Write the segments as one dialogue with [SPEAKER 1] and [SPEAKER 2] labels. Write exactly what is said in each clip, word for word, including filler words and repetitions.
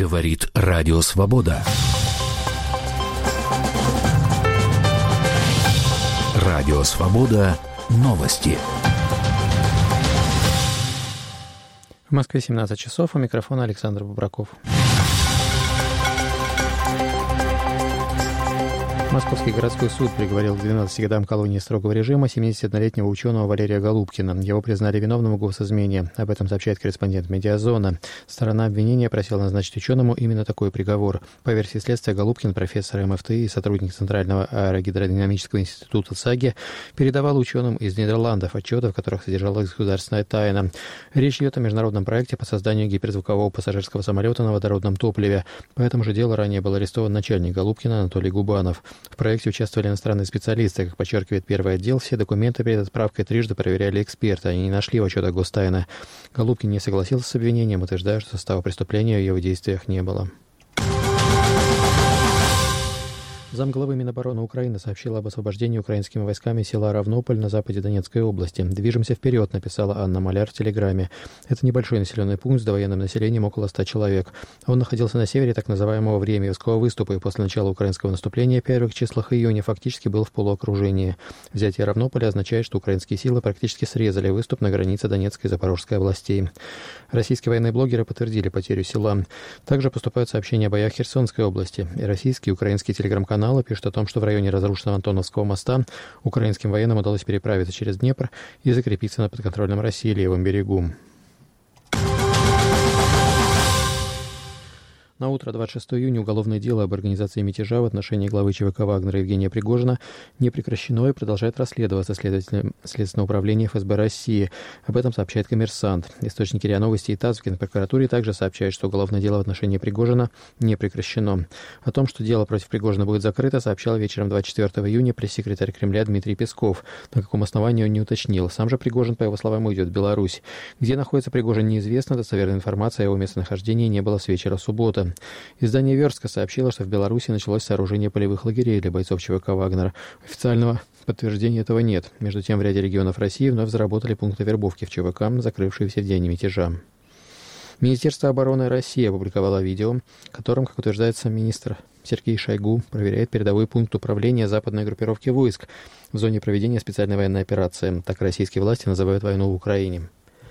[SPEAKER 1] Говорит Радио Свобода. Радио Свобода. Новости.
[SPEAKER 2] В Москве семнадцать часов, у микрофона Александр Бубраков. Московский городской суд приговорил к двенадцати годам колонии строгого режима семидесятиоднолетнего ученого Валерия Голубкина. Его признали виновным в госизмене. Об этом сообщает корреспондент «Медиазона». Сторона обвинения просила назначить ученому именно такой приговор. По версии следствия, Голубкин, профессор эм эф тэ и сотрудник Центрального аэрогидродинамического института ЦАГИ, передавал ученым из Нидерландов отчеты, в которых содержалась государственная тайна. Речь идет о международном проекте по созданию гиперзвукового пассажирского самолета на водородном топливе. По этому же делу ранее был арестован начальник Голубкина Анатолий Губанов. В проекте участвовали иностранные специалисты. Как подчеркивает первый отдел, все документы перед отправкой трижды проверяли эксперты. Они не нашли в отчетах гостайны. Голубкин не согласился с обвинением, утверждая, что состава преступления в его действиях не было. Замглавы Минобороны Украины сообщила об освобождении украинскими войсками села Равнополь на западе Донецкой области. «Движемся вперед», написала Анна Маляр в Телеграме. Это небольшой населенный пункт с довоенным населением около ста человек. Он находился на севере так называемого Времьевского выступа и после начала украинского наступления в первых числах июня фактически был в полуокружении. Взятие Равнополя означает, что украинские силы практически срезали выступ на границе Донецкой и Запорожской областей. Российские военные блогеры подтвердили потерю села. Также поступают сообщения о боях в Херсонской области. И российские и украинские телеграм-каналы пишут о том, что в районе разрушенного Антоновского моста украинским военным удалось переправиться через Днепр и закрепиться на подконтрольном России левом берегу. На утро двадцать шестого июня уголовное дело об организации мятежа в отношении главы ЧВК Вагнера Евгения Пригожина не прекращено и продолжает расследоваться следователем Следственного управления эф эс бэ России. Об этом сообщает «Коммерсант». Источники РИА Новости и ТАСС в Генпрокуратуре также сообщают, что уголовное дело в отношении Пригожина не прекращено. О том, что дело против Пригожина будет закрыто, сообщал вечером двадцать четвёртого июня пресс-секретарь Кремля Дмитрий Песков. На каком основании он не уточнил. Сам же Пригожин, по его словам, уйдет в Беларусь. Где находится Пригожин, неизвестно. Достоверной информации о его местонахождении не было с вечера субботы. Издание «Верстка» сообщило, что в Беларуси началось сооружение полевых лагерей для бойцов ЧВК «Вагнер». Официального подтверждения этого нет. Между тем, в ряде регионов России вновь заработали пункты вербовки в ЧВК, закрывшиеся в день мятежа. Министерство обороны России опубликовало видео, в котором, как утверждается министр Сергей Шойгу, проверяет передовой пункт управления западной группировки войск в зоне проведения специальной военной операции. Так российские власти называют войну в Украине.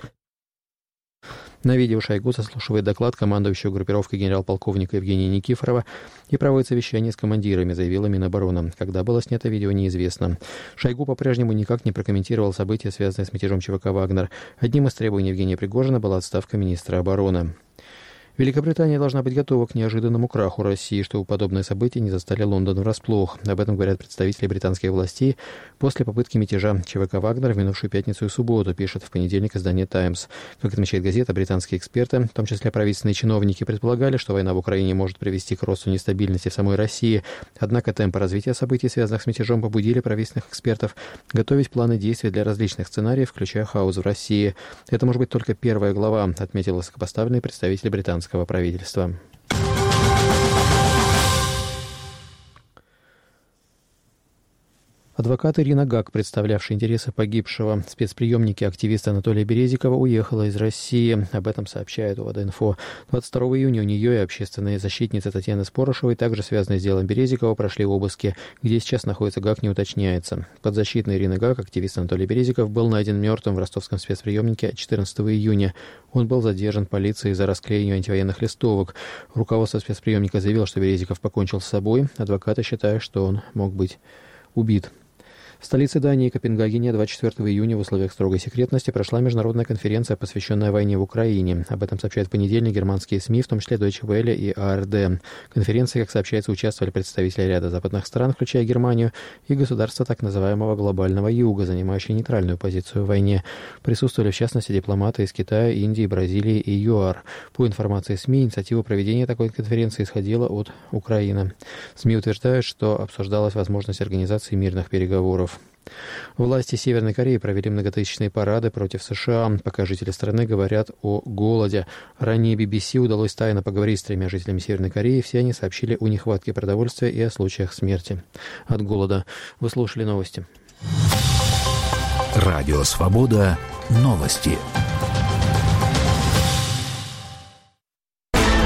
[SPEAKER 2] На видео Шойгу заслушивает доклад командующего группировкой генерал-полковника Евгения Никифорова и проводит совещание с командирами, заявила Минобороны. Когда было снято видео, неизвестно. Шойгу по-прежнему никак не прокомментировал события, связанные с мятежом ЧВК «Вагнер». Одним из требований Евгения Пригожина была отставка министра обороны. Великобритания должна быть готова к неожиданному краху России, чтобы подобные события не застали Лондон врасплох. Об этом говорят представители британских властей после попытки мятежа ЧВК «Вагнер» в минувшую пятницу и субботу, пишет в понедельник издание «Таймс». Как отмечает газета, британские эксперты, в том числе правительственные чиновники, предполагали, что война в Украине может привести к росту нестабильности в самой России. Однако темпы развития событий, связанных с мятежом, побудили правительственных экспертов готовить планы действий для различных сценариев, включая хаос в России. Это может быть только первая глава, отметил высокопоставленный представитель британского правительства. Адвокат Ирина Гак, представлявшая интересы погибшего в спецприемнике активиста Анатолия Березикова, уехала из России. Об этом сообщает ОВД-инфо. двадцать второго июня у нее и общественной защитницы Татьяны Спорошевой, также связанной с делом Березикова, прошли обыски. Где сейчас находится Гак, не уточняется. Подзащитный Ирины Гак, активист Анатолий Березиков, был найден мертвым в ростовском спецприемнике четырнадцатого июня. Он был задержан полицией за расклеивание антивоенных листовок. Руководство спецприемника заявило, что Березиков покончил с собой. Адвокаты считают, что он мог быть убит. В столице Дании, Копенгагене, двадцать четвёртого июня в условиях строгой секретности прошла международная конференция, посвященная войне в Украине. Об этом сообщают в понедельник германские СМИ, в том числе Deutsche Welle и а эр дэ. В конференции, как сообщается, участвовали представители ряда западных стран, включая Германию, и государства так называемого глобального юга, занимающие нейтральную позицию в войне. Присутствовали, в частности, дипломаты из Китая, Индии, Бразилии и ЮАР. По информации СМИ, инициатива проведения такой конференции исходила от Украины. СМИ утверждают, что обсуждалась возможность организации мирных переговоров. Власти Северной Кореи провели многотысячные парады против США, пока жители страны говорят о голоде. Ранее би би си удалось тайно поговорить с тремя жителями Северной Кореи. Все они сообщили о нехватке продовольствия и о случаях смерти от голода. Вы слушали новости.
[SPEAKER 1] Радио «Свобода». Новости.